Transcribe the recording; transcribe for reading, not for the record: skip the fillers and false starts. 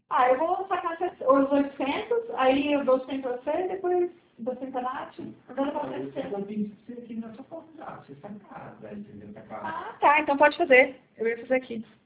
Ah, eu vou sacar os 800, aí eu dou 100 pra você, depois dou 100 pra Nath, agora eu vou fazer 100. Eu tenho que ser aqui na sua faculdade, você sacar, entendeu? Ah, tá, então pode fazer. Eu ia fazer aqui.